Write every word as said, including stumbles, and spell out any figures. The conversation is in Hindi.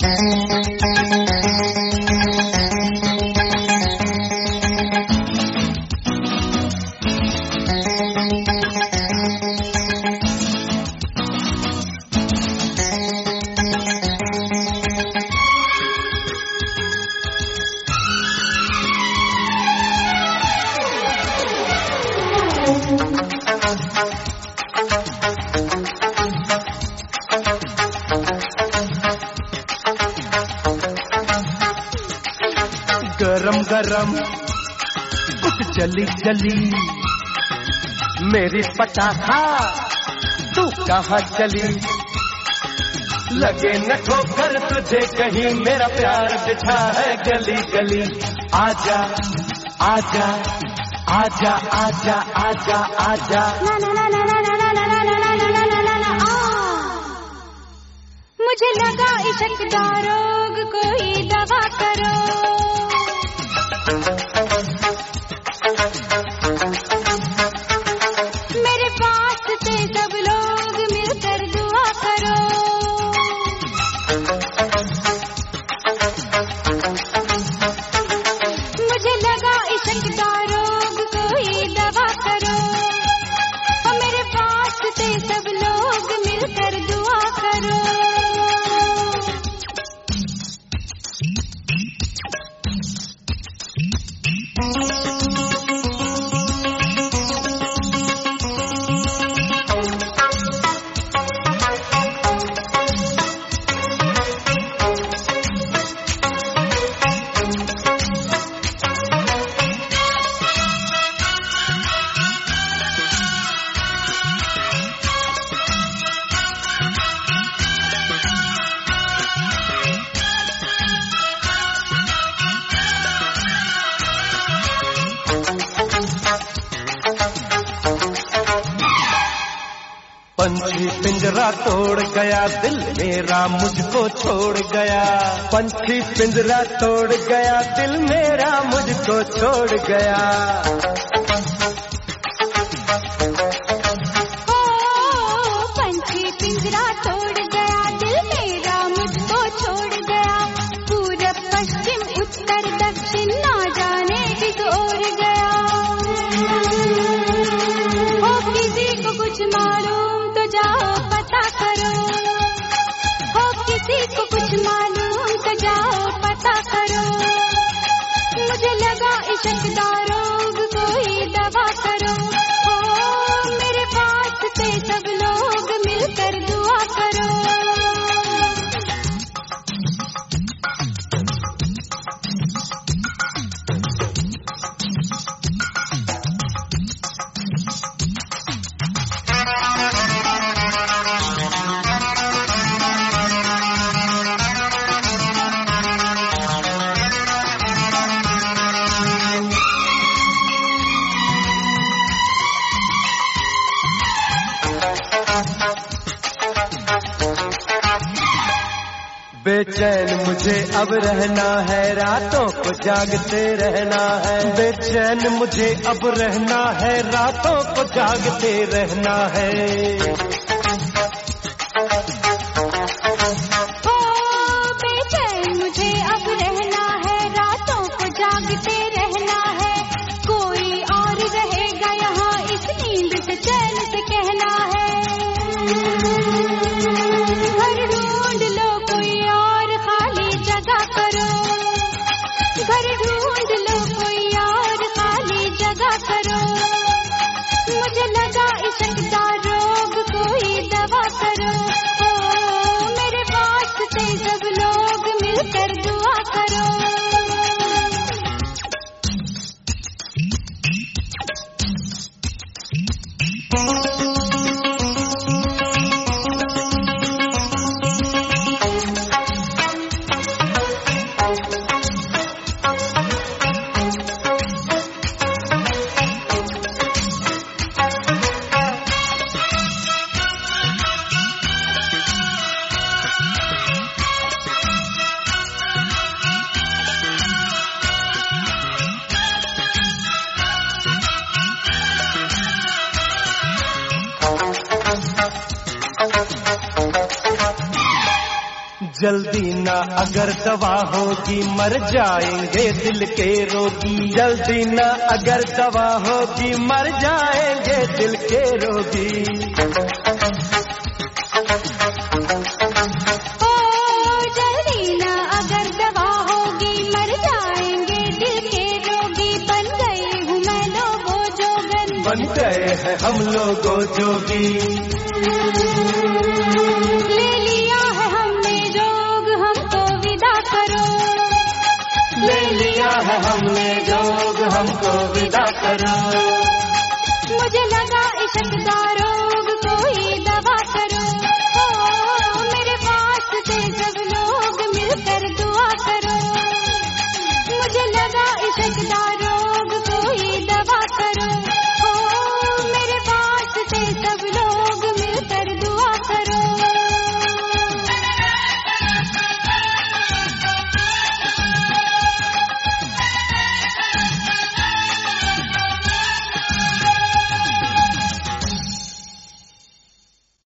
गरम गरम कुछ जली जली मेरी पटाखा तू कहाँ चली। लगे न ठोकर तुझे कहीं मेरा प्यार बिछा है गली गली। आजा आजा आजा आजा आजा आजा मुझे लगा इश्क का रोग कोई दवा करो। मेरे पास से सब लोग मिलकर दुआ करो। मुझे लगा इश्क का रोग कोई दवा करो। मेरे पास से सब लोग मिलकर दुआ करो। पंछी पिंजरा तोड़ गया दिल मेरा मुझको छोड़ गया। पंछी पिंजरा तोड़ गया दिल मेरा मुझको छोड़ गया। ओ पंछी पिंजरा तोड़ गया दिल मेरा मुझको छोड़ गया। पूरब पश्चिम उत्तर दक्षिण ना जाने किस ओर गया। ओ किसी को कुछ मालूम तो जाओ पता करो। हो किसी को कुछ मालूम तो जाओ पता करो। मुझे लगा इश्क का रोग कोई दवा करो। हो मेरे पास से सब लोग मिलकर दुआ करो। बेचैन मुझे अब रहना है रातों को जागते रहना है। बेचैन मुझे अब रहना है रातों को जागते रहना है। ओ बेचैन मुझे अब रहना है रातों को जागते रहना है। कोई और रहेगा यहाँ इस नींद से चैन से कहना है। घर ढूंढ लो कोई और खाली जगह करो। घर ढूंढ लो कोई और खाली जगह करो। मुझे लगा इश्क का रोग कोई जल्दी ना अगर दवा होगी मर जाएंगे दिल के रोगी। जल्दी ना अगर दवा होगी मर जाएंगे दिल के रोगी। ओ जल्दी ना अगर दवा होगी मर जाएंगे दिल के रोगी। बन गए हूँ मैं लोगों जोगन, बन गए हैं हम लोगों जोगी। ले लिया है हमने जोग, हमको विदा करो। ले लिया है हमने जोग, हमको विदा करो। मुझे लगा इश्क़ दारो